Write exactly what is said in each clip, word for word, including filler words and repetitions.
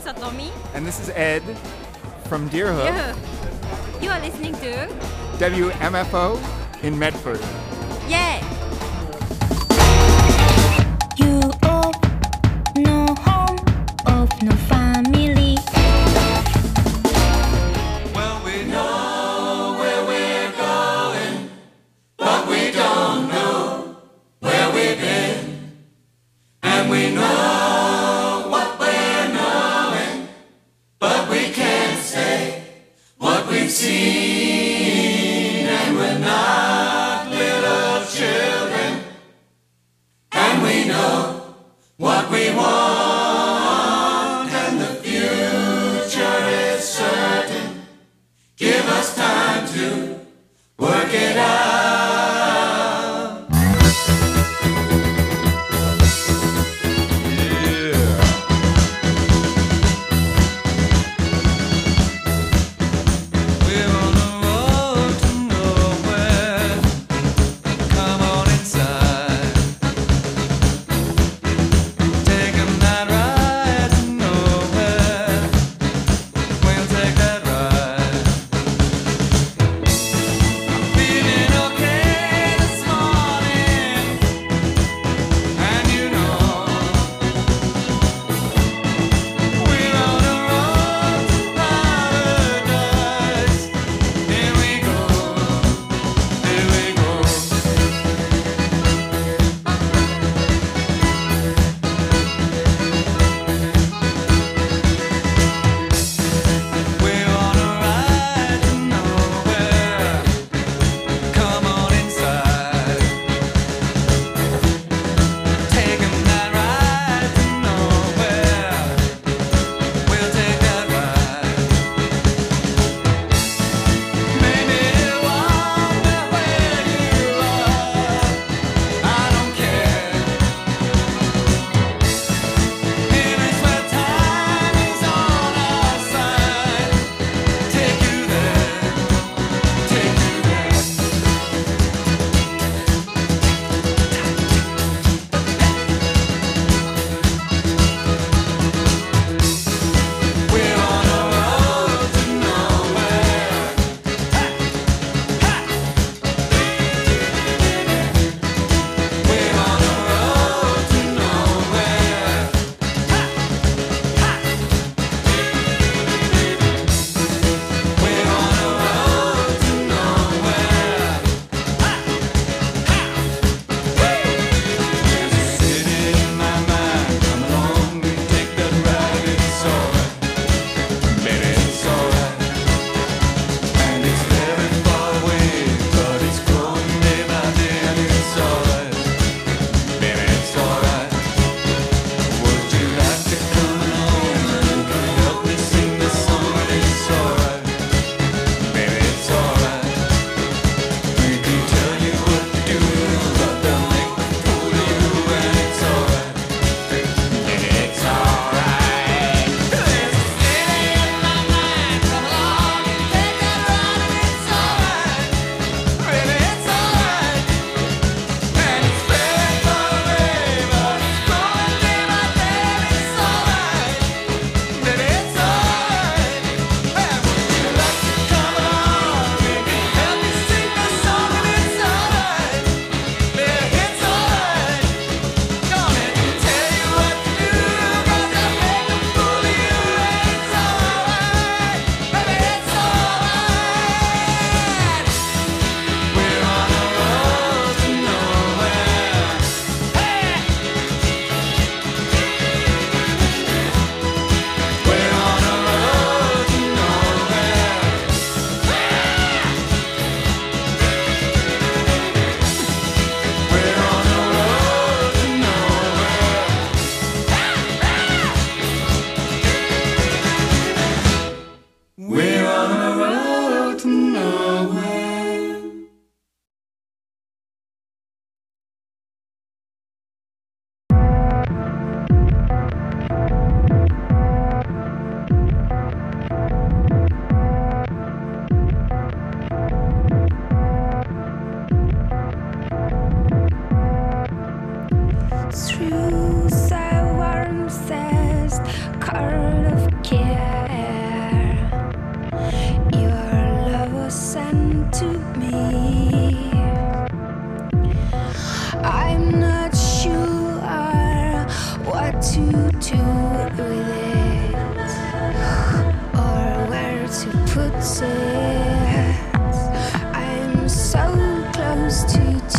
Satomi. And this is Ed from Deerhook. Deerhook. You are listening to W M F O in Medford. Yeah. You of no home, of no family. Well, we know where we're going, but we don't know where we've been. And we know what we're knowing, but we can't say what we've seen. And we're not little children.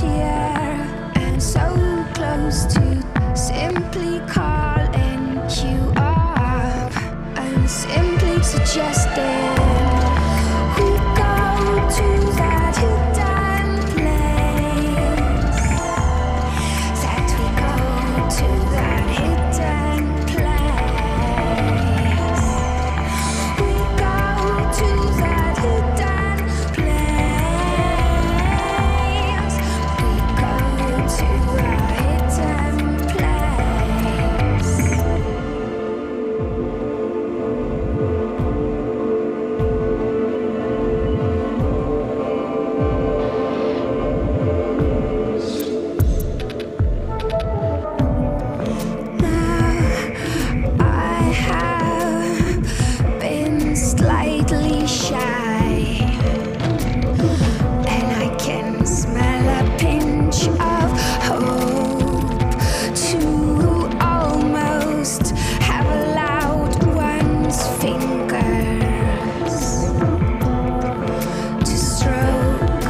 here and so close to simply calling you up and simply suggesting we go to that hidden place, that we go to that hidden place, we go to that hidden place, we go to a hidden place. Now I have been slightly shy, and I can smell a pinch of hope to almost have allowed one's fingers to stroke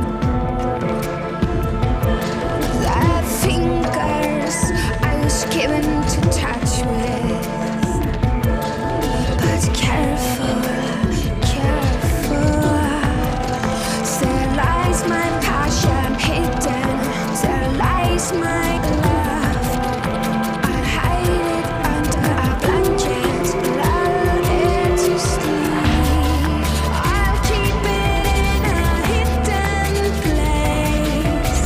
the fingers I was given to touch with. But careful, careful, there lies my passion hidden, there lies my love. I'll hide it under a blanket, lull it to sleep. I'll keep it in a hidden place,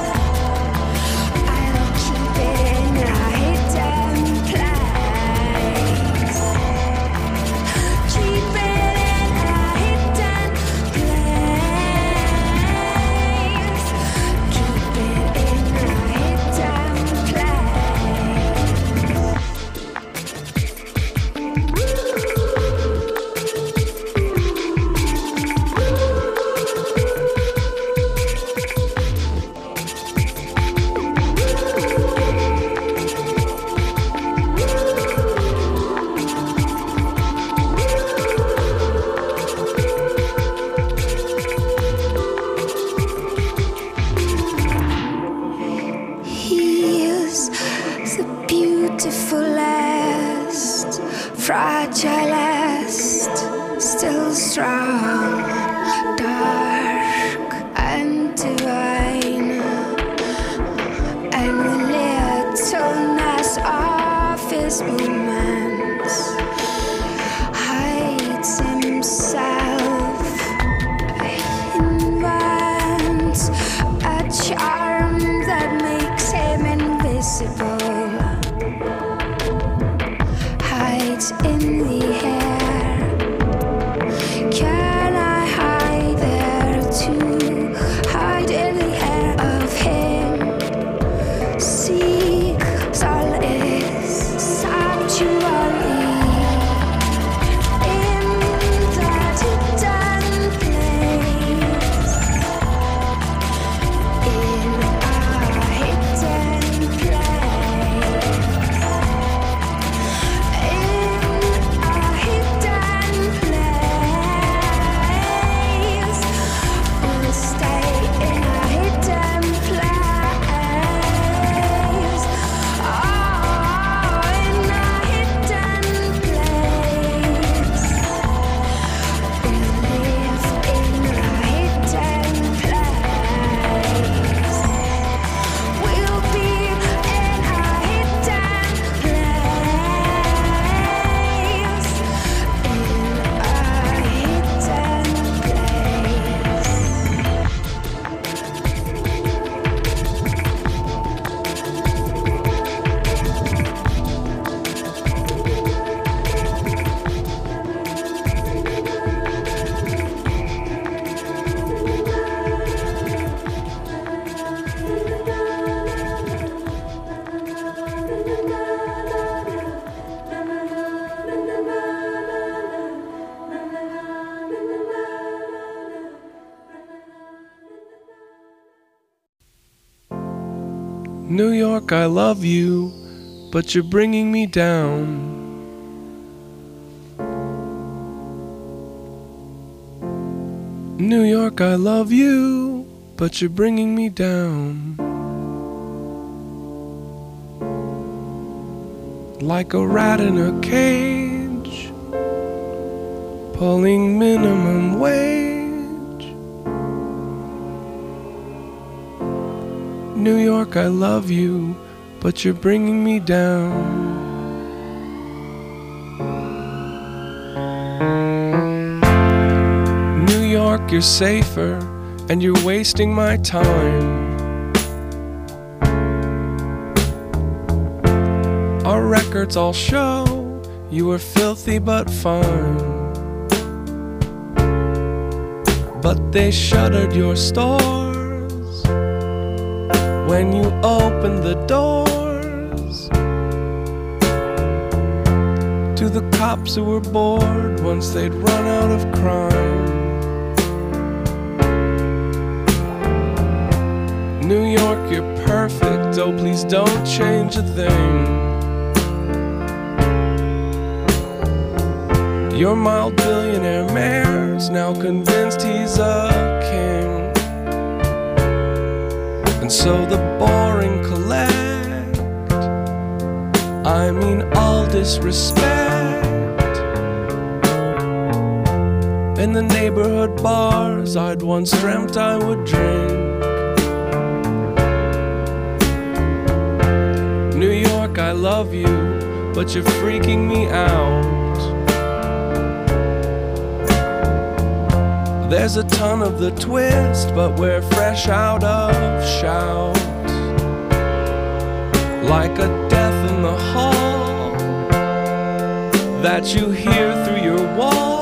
I'll keep it in a hidden place, keep it in a hidden place, keep it in a hidden He is the beautifulest, fragilest, still strong, dark and divine, and the littleness of his movements hides himself, invents a charm that makes him invisible, hides in the air. Can I hide there too? Hide in the air of him. Seek solace, sanctuary in that hidden place, in a hidden place, in a hidden place. We'll stay in a hidden place. Oh, in a hidden place. We'll live in a hidden place. We'll be in a hidden place. In a hidden place. New York, I love you, but you're bringing me down. New York, I love you, but you're bringing me down. Like a rat in a cage, pulling minimum wage. New York, I love you, but you're bringing me down. New York, you're safer, and you're wasting my time. Our records all show you were filthy but fine. But they shuttered your stores when you opened the doors to the cops who were bored once they'd run out of crime. New York, you're perfect, oh please don't change a thing. Your mild billionaire mayor's now convinced he's a king, and so the boring collect, I mean all disrespect. In the neighborhood bars I'd once dreamt I would drink. New York, I love you, but you're freaking me out. There's a ton of the twist, but we're fresh out of shout. Like a death in the hall that you hear through your wall.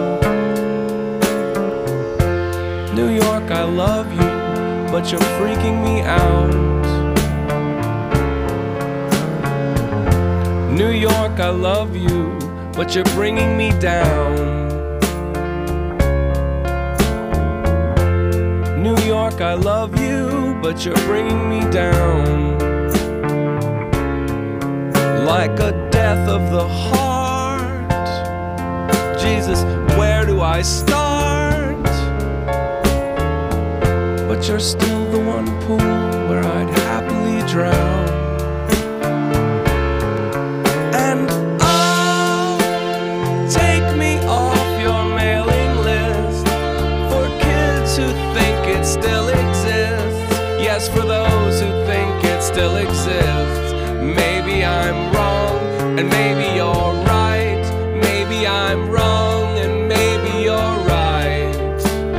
New York, I love you, but you're freaking me out. New York, I love you, but you're bringing me down. New York, I love you, but you're bringing me down. Like a death of the heart. Jesus, where do I start? But you're still the one pool where I'd happily drown. And oh, take me off your mailing list for kids who think it still exists. Yes, for those who think it still exists. Maybe I'm wrong, and maybe you're right. Maybe I'm wrong, and maybe you're right.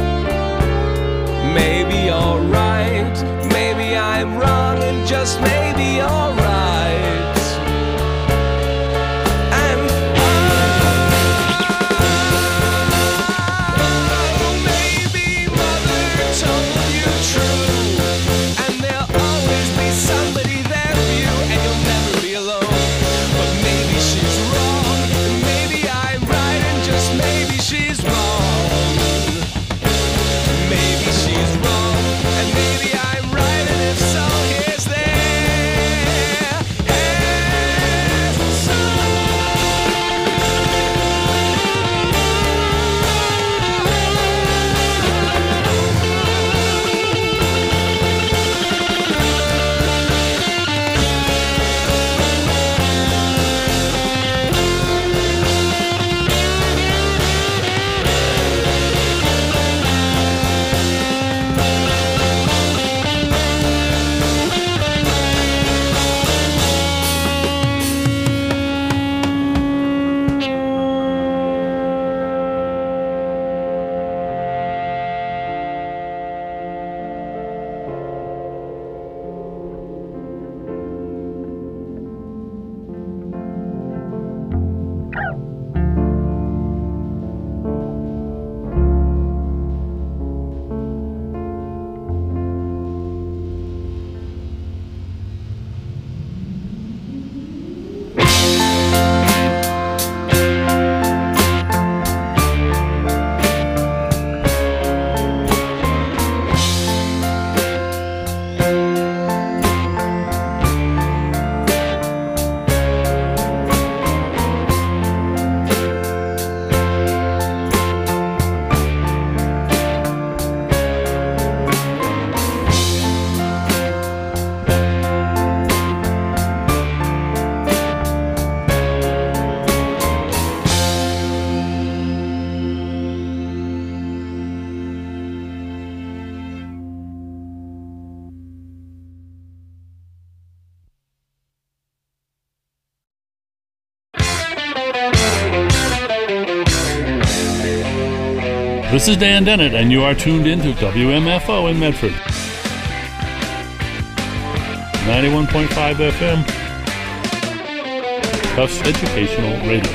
Maybe you're right. Maybe I'm wrong, and just maybe you're right. And oh, maybe mother told you true, and there'll always be somebody there for you, and you'll never be alone. But maybe she's wrong, and maybe I'm right, and just maybe she's wrong. Maybe she's wrong, and maybe I'm right, and if so, here's this. This is Dan Dennett, and you are tuned in to W M F O in Medford. ninety-one point five F M. Tufts Educational Radio.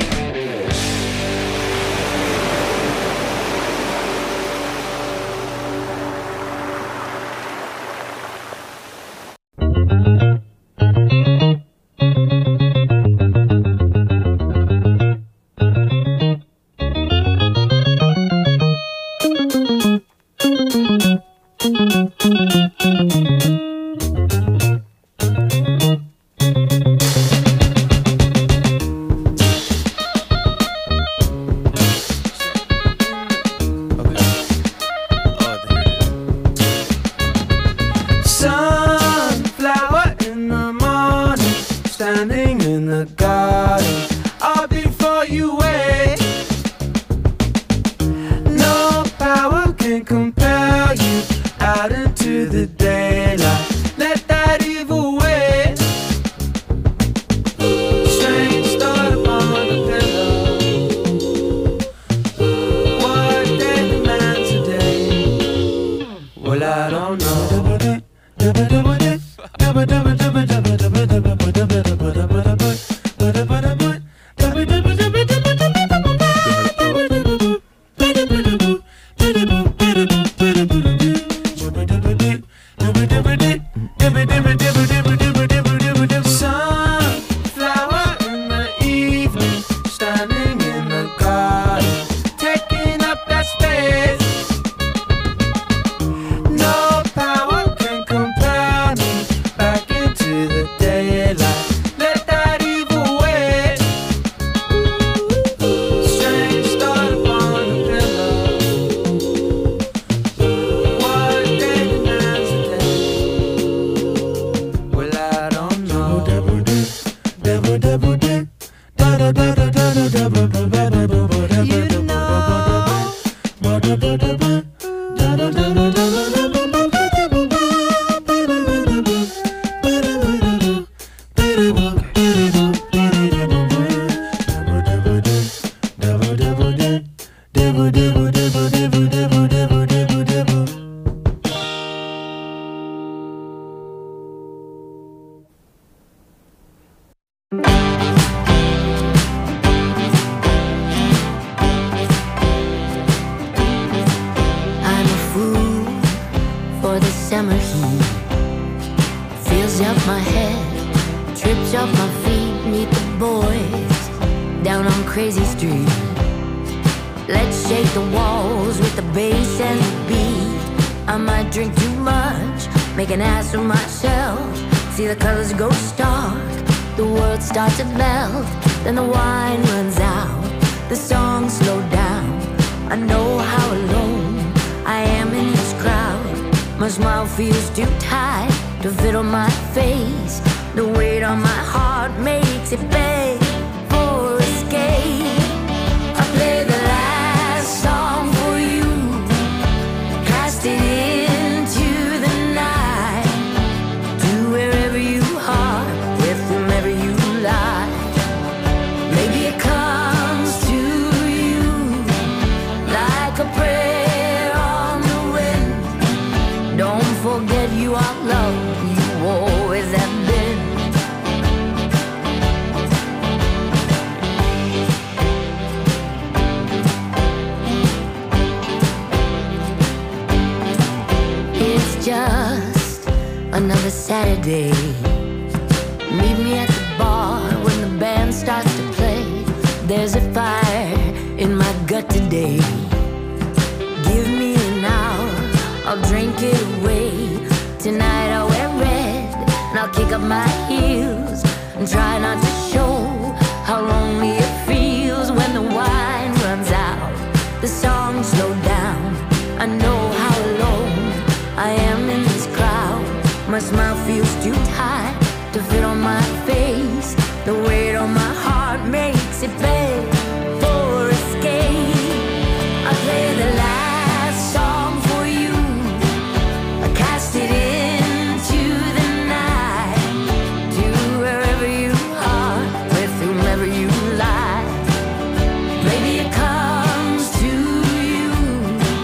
Maybe it comes to you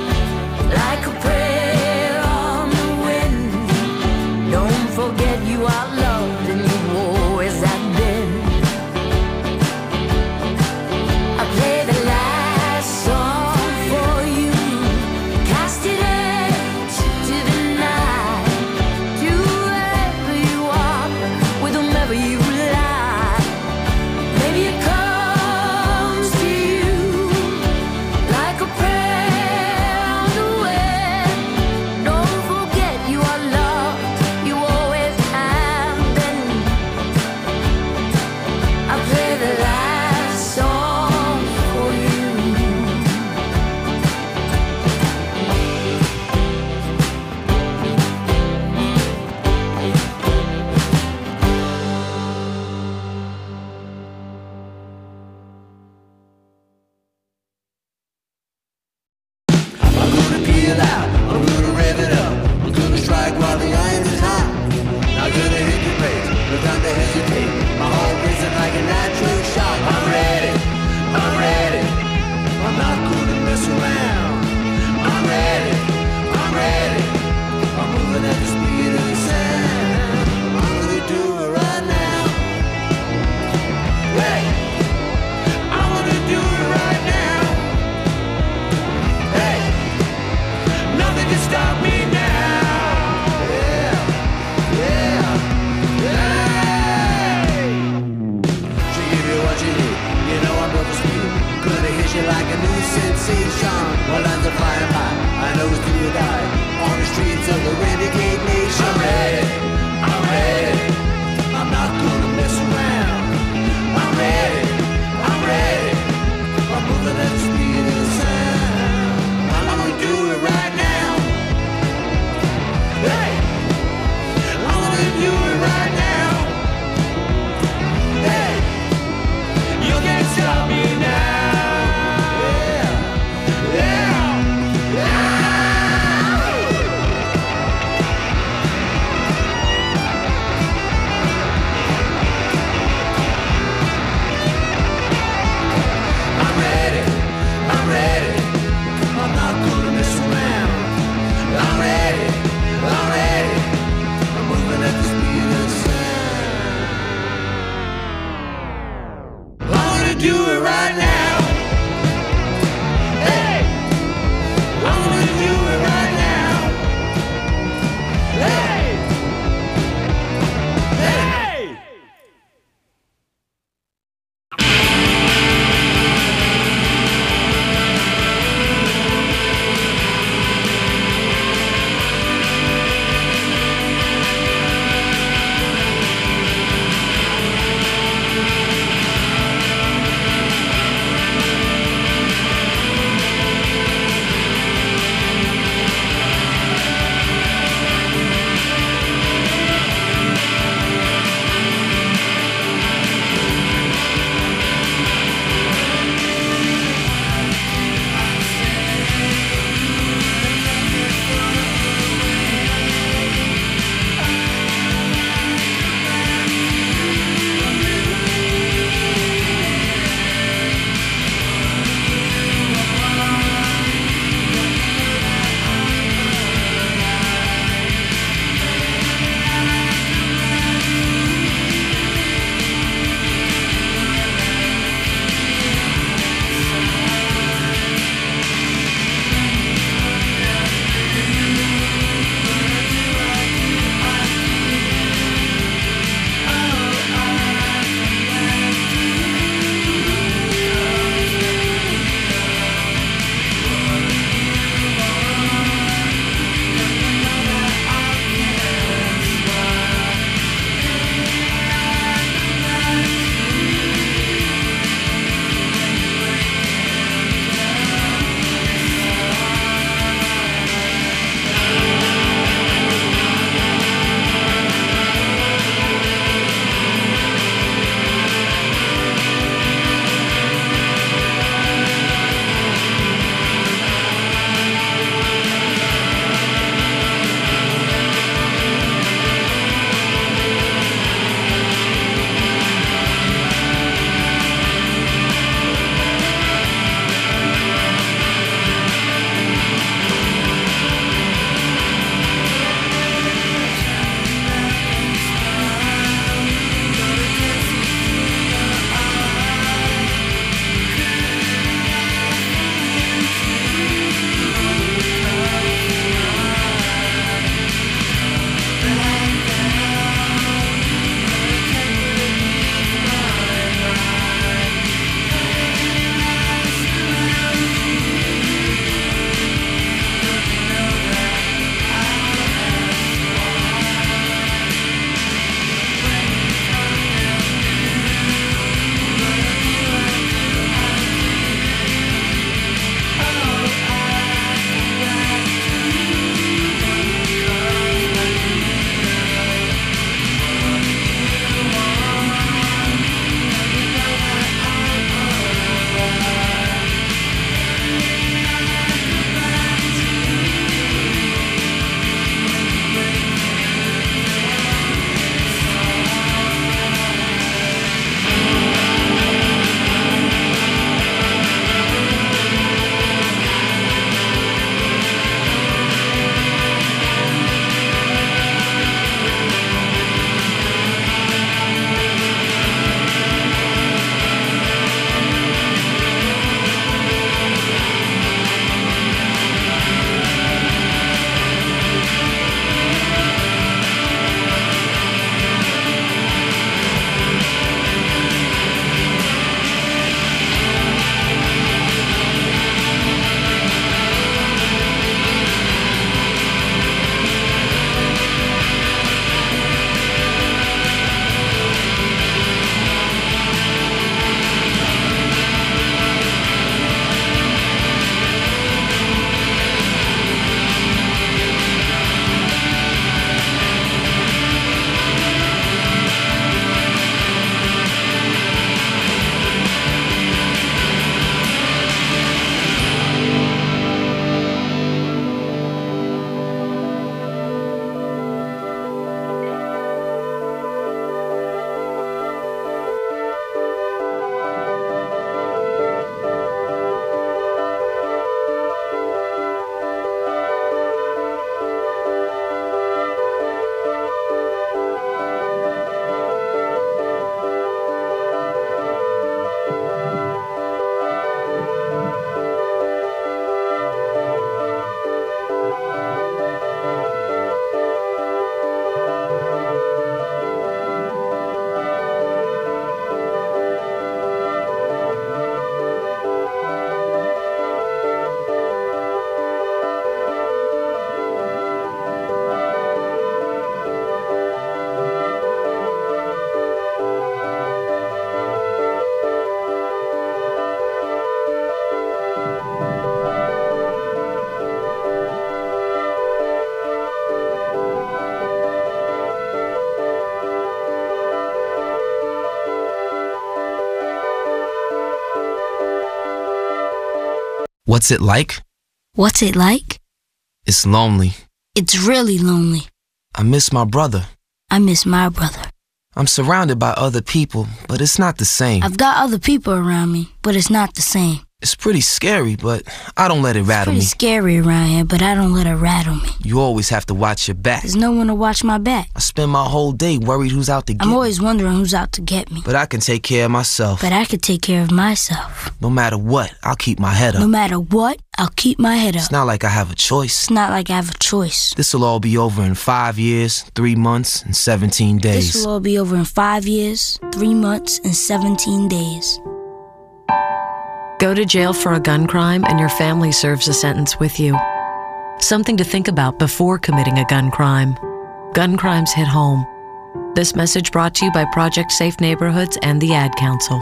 What's it like? What's it like? It's lonely. It's really lonely. I miss my brother. I miss my brother. I'm surrounded by other people, but it's not the same. I've got other people around me, but it's not the same. It's pretty scary, but I don't let it rattle me. It's pretty scary around here, but I don't let it rattle me. You always have to watch your back. There's no one to watch my back. I spend my whole day worried who's out to get me. I'm always wondering who's out to get me. But I can take care of myself. But I can take care of myself. No matter what, I'll keep my head up. No matter what, I'll keep my head up. It's not like I have a choice. It's not like I have a choice. This'll all be over in five years, three months, and seventeen days. This will all be over in five years, three months, and seventeen days. Go to jail for a gun crime and your family serves a sentence with you. Something to think about before committing a gun crime. Gun crimes hit home. This message brought to you by Project Safe Neighborhoods and the Ad Council.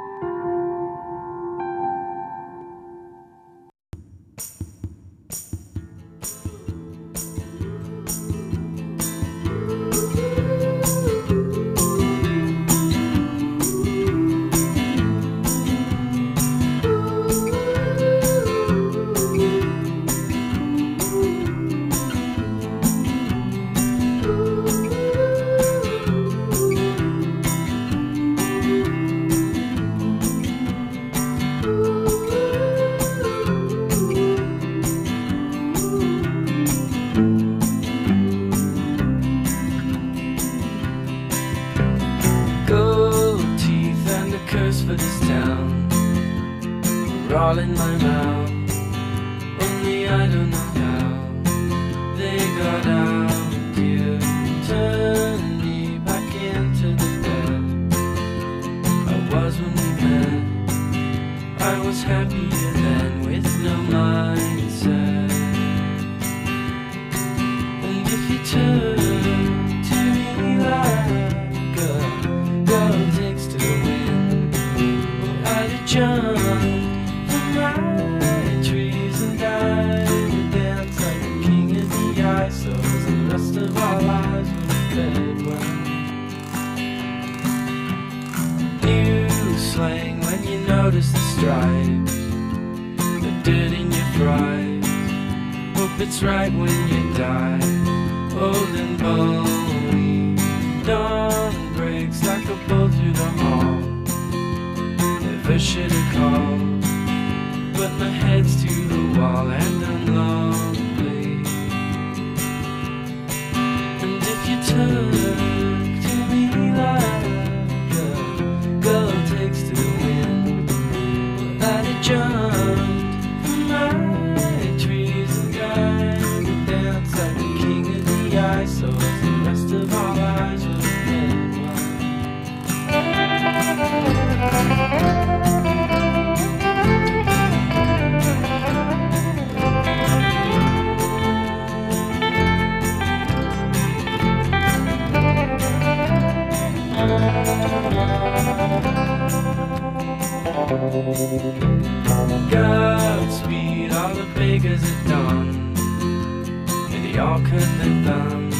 Godspeed, all the bakers at dawn. May they all cut their thumbs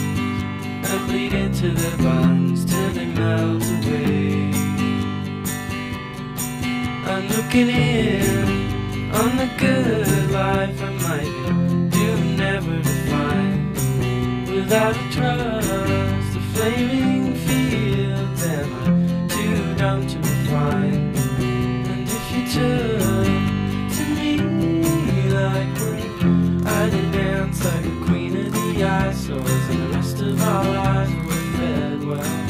and bleed into their buns till they melt away. I'm looking in on the good life I might do never to find. Without a trust, the flaming fields and I'm too dumb to refine. And if you took to me like queen, I'd dance like a queen of the ice, and the rest of our lives were fed well.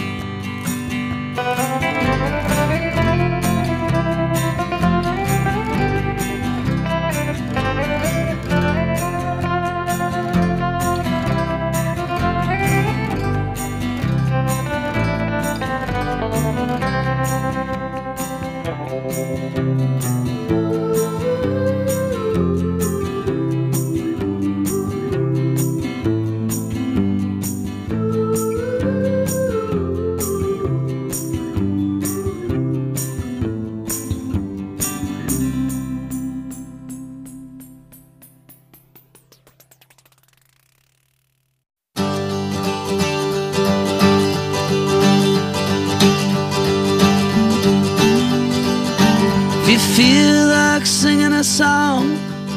If you feel like singing a song,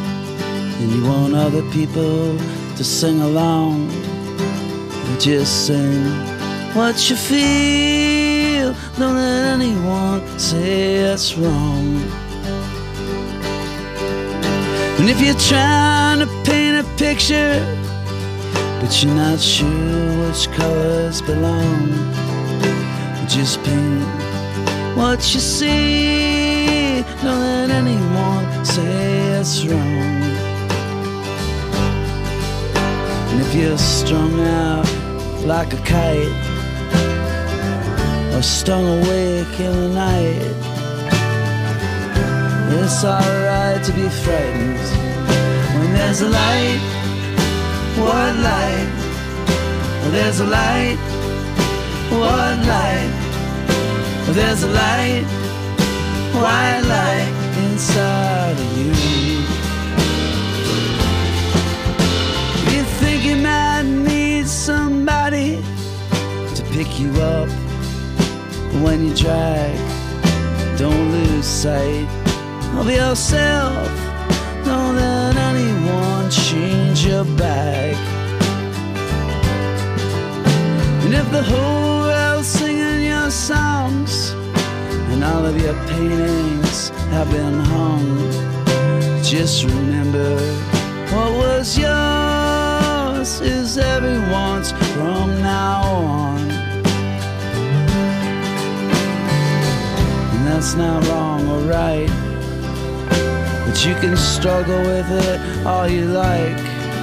and you want other people to sing along. But just sing what you feel. Don't let anyone say it's wrong. And if you're trying to paint a picture, but you're not sure which colors belong, just paint what you see. Don't let anyone say it's wrong. And if you're strung out like a kite, or stung awake in the night, it's alright to be frightened when there's a light. What light? There's a light. What light? There's a light. White light inside of you. You think you might need somebody to pick you up when you drag. Don't lose sight of yourself. Don't let anyone change your bag. And if the whole world's singing your songs and all of your paintings have been hung, just remember what was yours is everyone's from now on. And that's not wrong or right, but you can struggle with it all you like.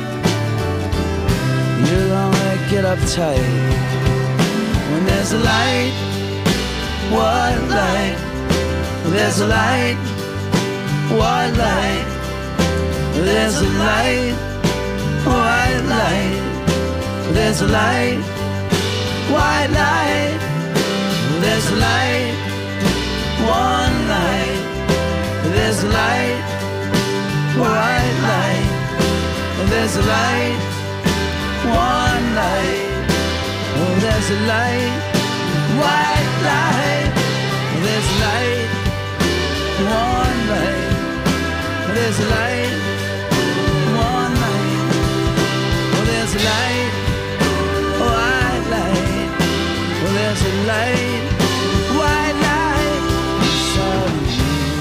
You'll only get uptight when there's a light. What light? There's a light. What light? There's a light. White light. There's a light. White light. There's a light. One light. There's a light. White light. There's a light. One light. Oh, there's a light. White light. There's a light. One light. There's a light. One light. Oh, there's a light. White light. Oh, there's a light. White light inside of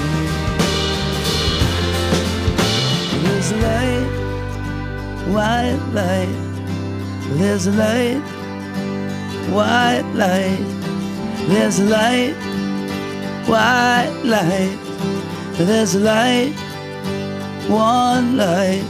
you. There's a light. White light. There's a light. White light. There's a light. White light. There's a light. One light.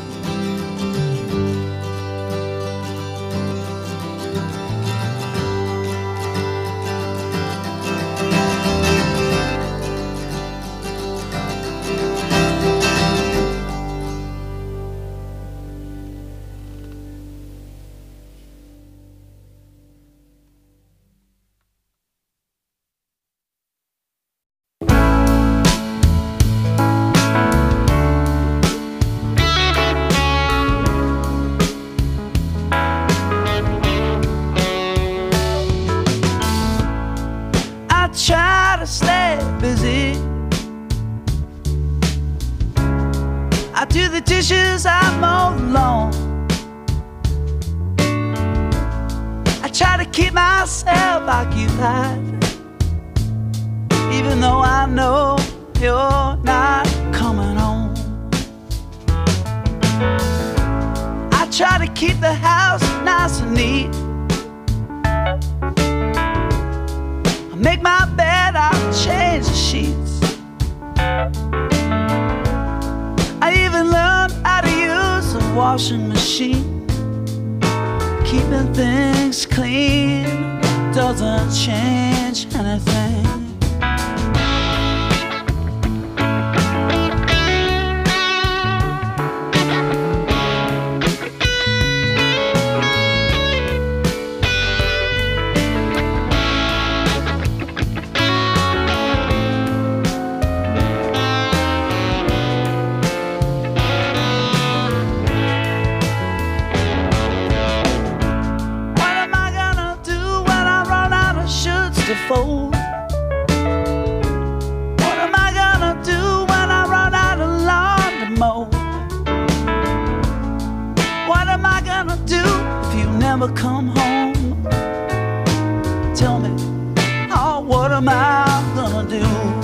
Even though I know you're not coming home, I try to keep the house nice and neat. I make my bed, I change the sheets. I even learned how to use a washing machine. Keeping things clean doesn't change anything. Fold. What am I gonna do when I run out of lawn to mow? never come home. Tell me, oh, what am I gonna do?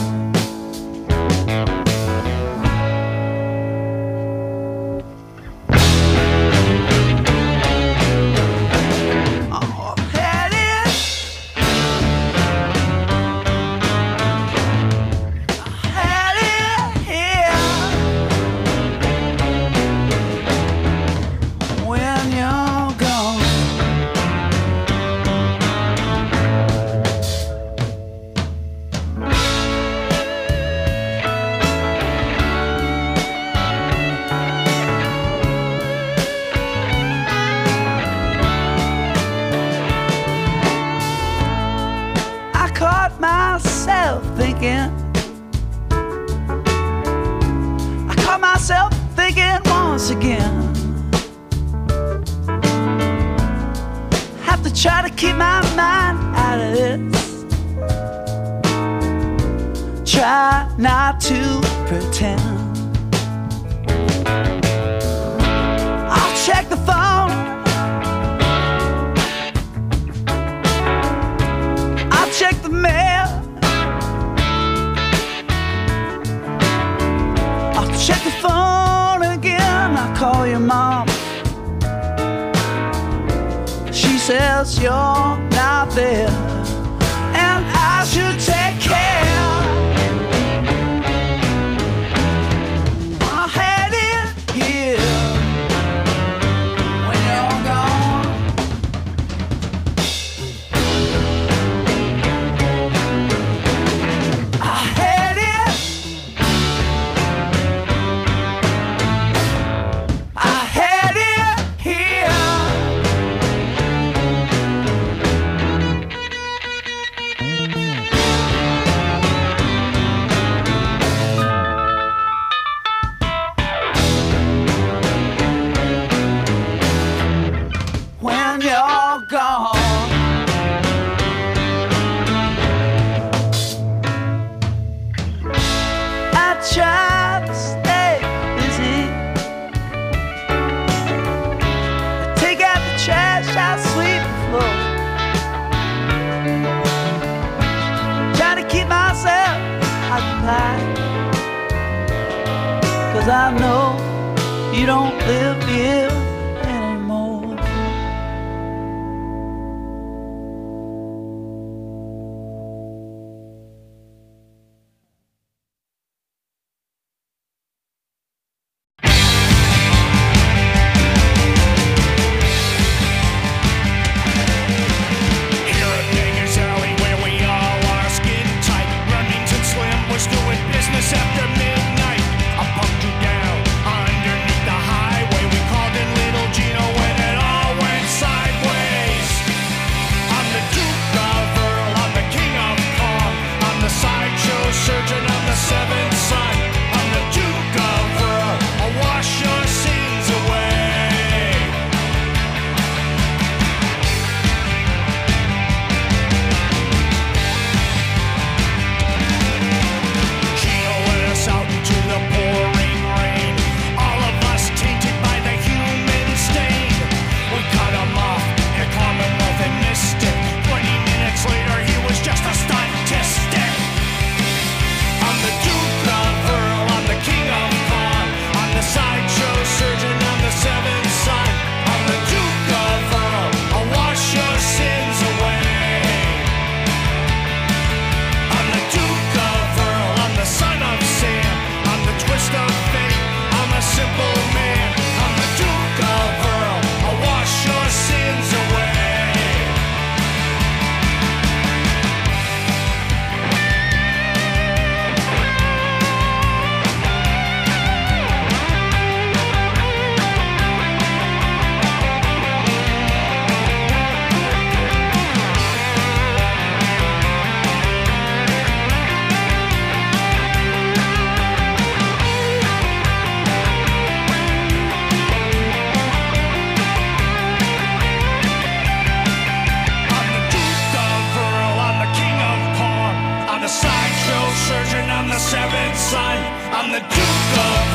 Thinking, I caught myself thinking once again. Have to try to keep my mind out of this. Try not to pretend. I'll check the phone. I'll check the mail. Check the phone again, I call your mom. She says you're not there, and I should take care. I had it here when you're gone. I had it. Cause I know you don't live here anymore.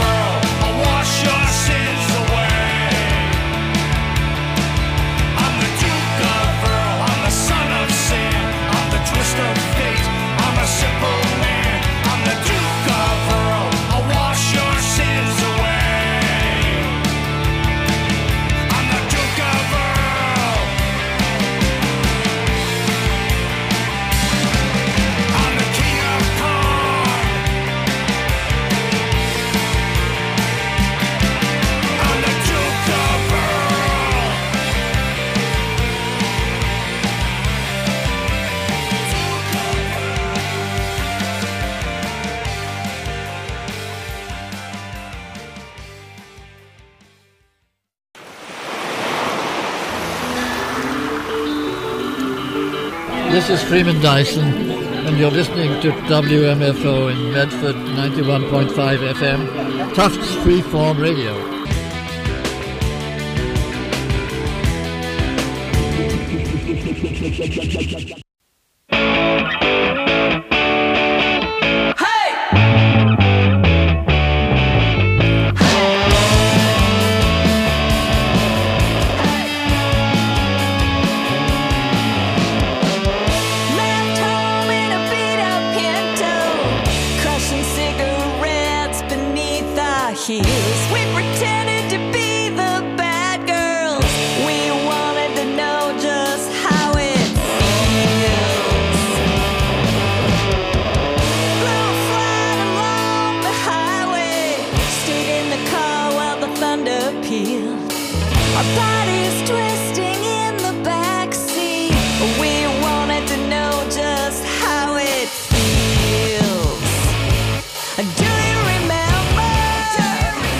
I'll wash your sins away. I'm the This is Freeman Dyson, and you're listening to W M F O in Medford, ninety-one point five F M, Tufts Freeform Radio. Do you remember?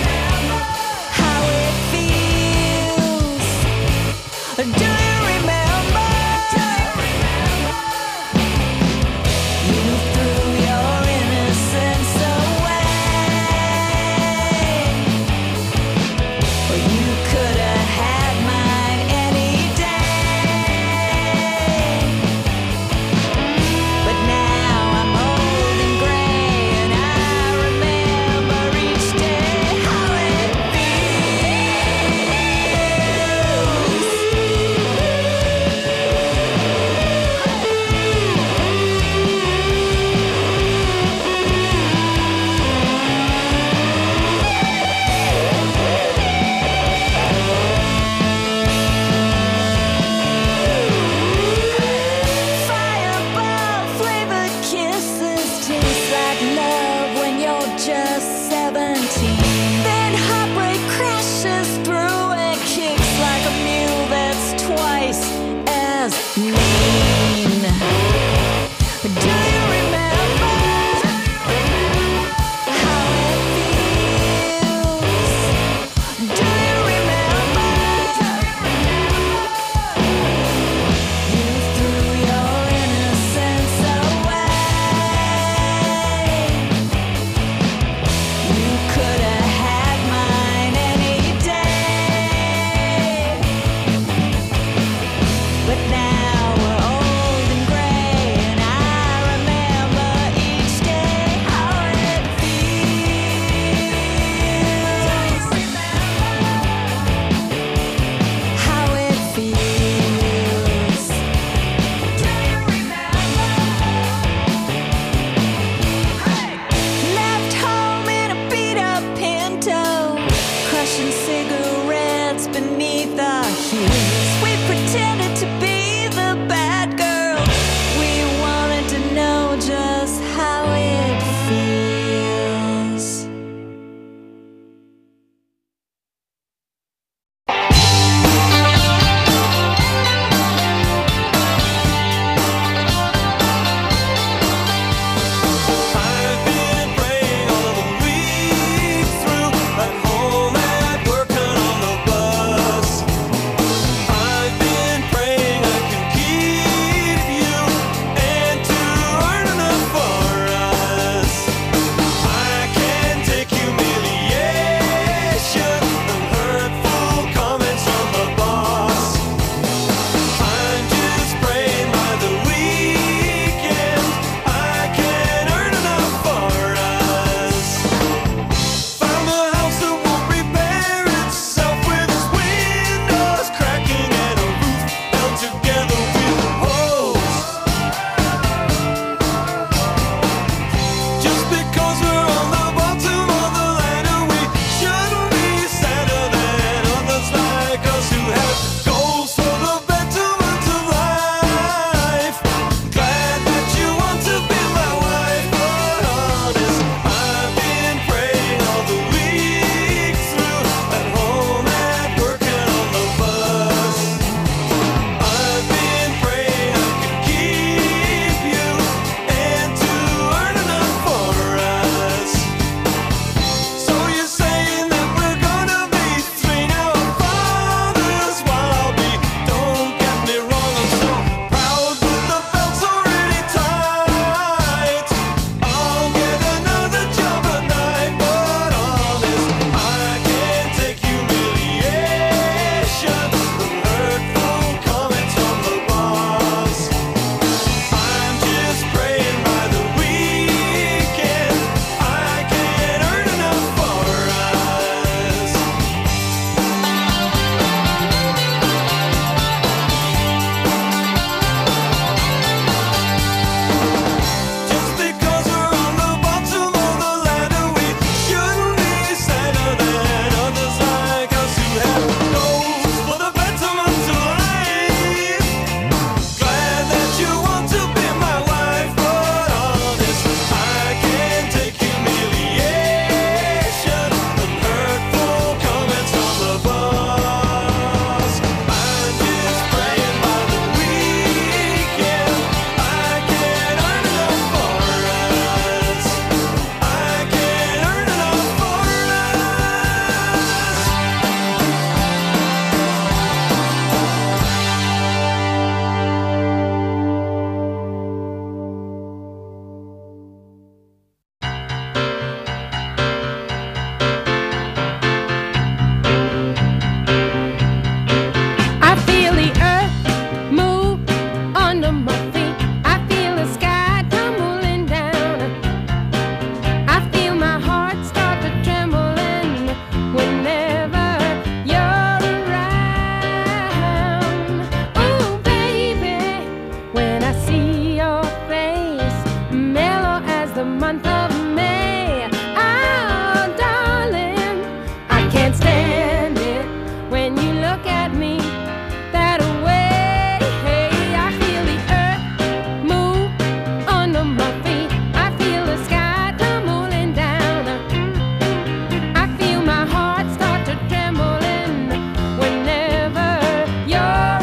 I see your face, mellow as the month of May. Oh, darling, I can't stand it when you look at me that way. Hey, I feel the earth move under my feet. I feel the sky tumbling down. I feel my heart start to trembling whenever you're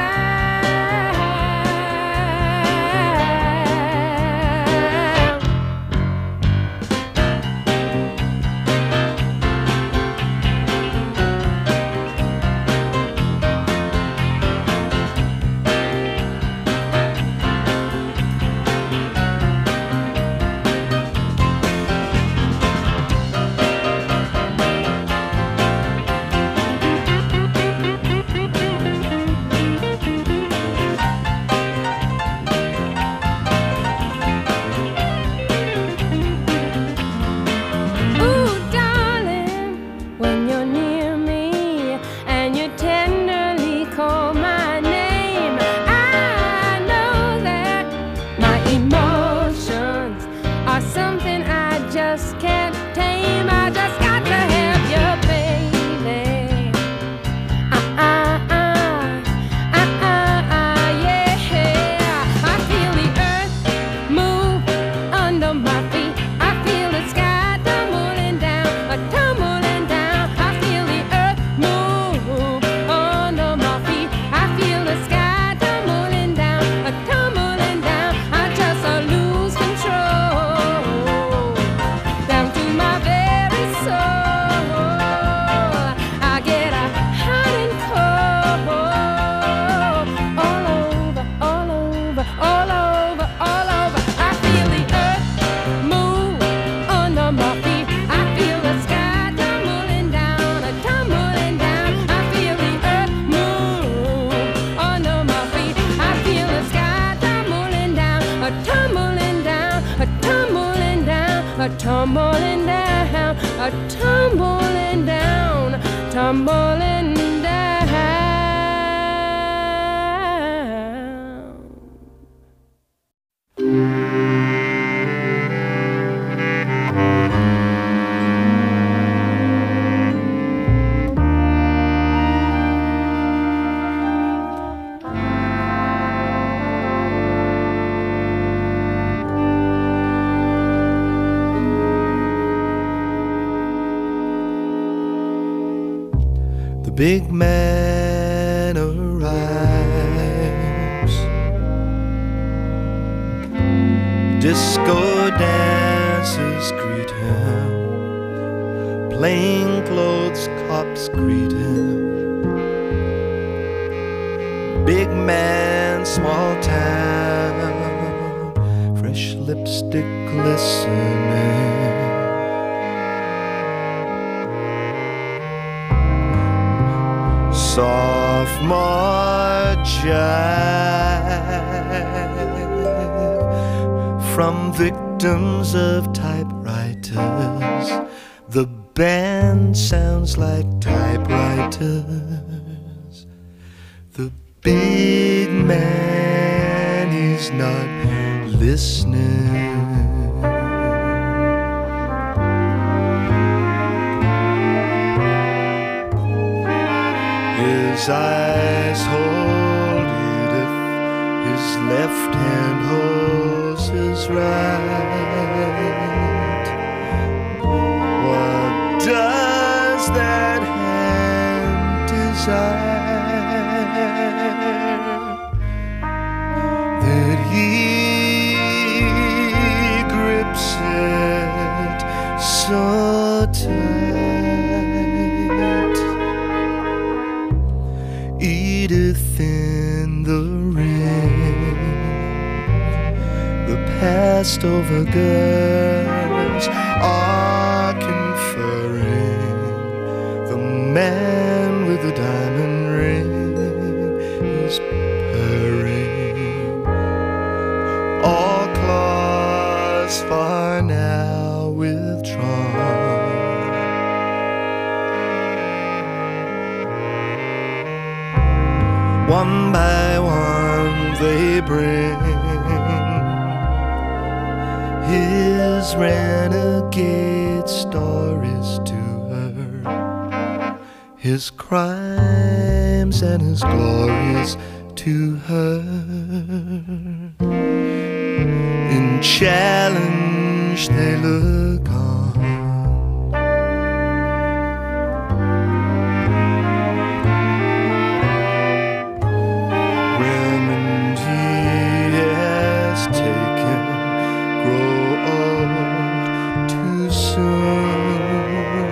tumbling down, a tumbling down, tumbling down. Big man arrives. Disco dancers greet him. Plainclothes cops greet him. Big man, small town. Fresh lipstick glistening. Sophomore jive from victims of typewriters. The band sounds like typewriters. The big man, he's not listening. His eyes hold it if his left hand holds his right. What does that hand desire? That he grips it so tight. Edith in the ring, the passed over girls are conferring. The man with the diamond ring is purring. All claws for now withdrawn. One by one they bring his renegade stories to her, his crimes and his glories to her. In challenge they look on, remnant he has taken grow old too soon.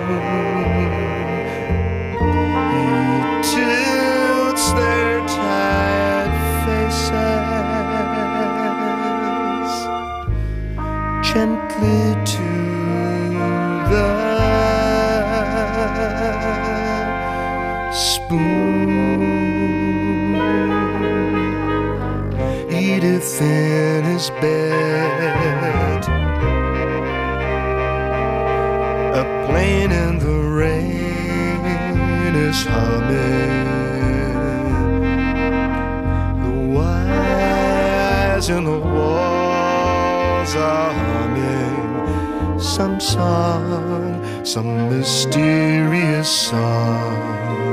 He tilts their tired faces gently to the spoon. Edith in his bed, a plane in the rain is humming. The wires in the walls are humming some song, some mysterious song.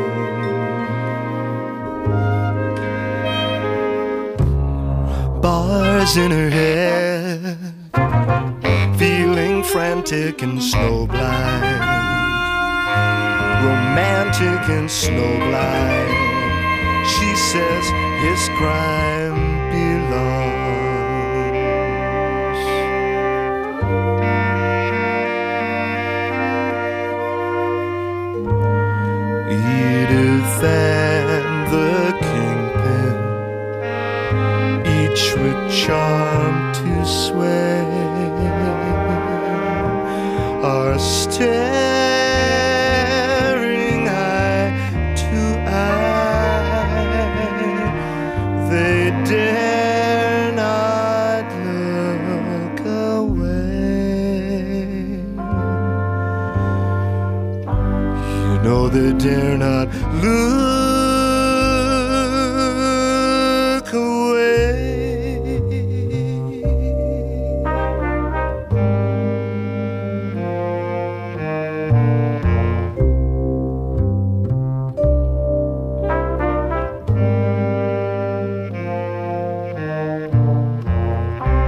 Bars in her head, feeling frantic and snowblind, romantic and snowblind. She says his crime belongs. Edith and the kingpin, each with charm to sway, are staring eye to eye. They dare not look away. You know they dare not look